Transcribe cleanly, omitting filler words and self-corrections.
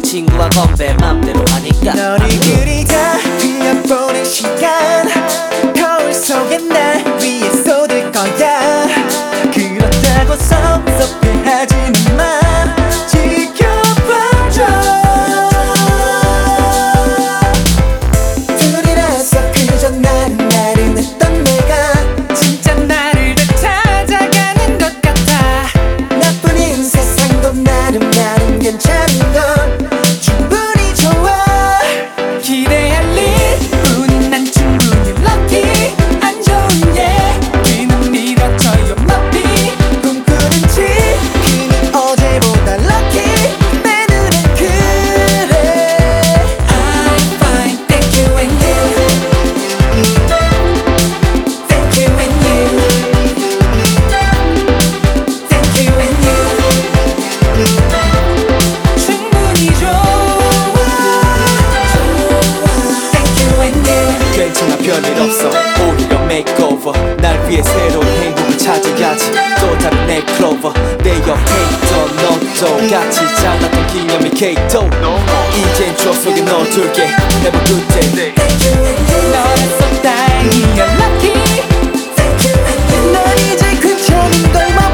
친구와 건배 맘대로 하니까 너를 그리다 흘려보낸 시간 거울 속에 날 위해 쏟을 거야. 그렇다고 섭섭해하지는 마. 지켜봐줘. 둘이라서 그저 나를 했던 내가 진짜 나를 더 찾아가는 것 같아. 나뿐인 세상도 나름 괜찮은 건 충분히 좋아. 기대할 일뿐인 난 충분히 lucky. 안 좋은 얘기는 밀어줘요 높이. 꿈꾸는 지금이 어제보다 lucky. 내 눈엔 그래. I'm fine, thank you and you. Thank you and you. Thank you and you. 충분히 좋아. Thank you and you. 괜찮아 별일 없어 오히려 makeover 날 위해 새로운 행복을 찾아야지 또 다른 내 클로버 내 옆에 있던 너도 같이 잘났던 기념일 케이크도 이젠 추억 속에 넣어둘게 Have a good day 너라서 다행이야 lucky. 넌 이제 괜찮은 걸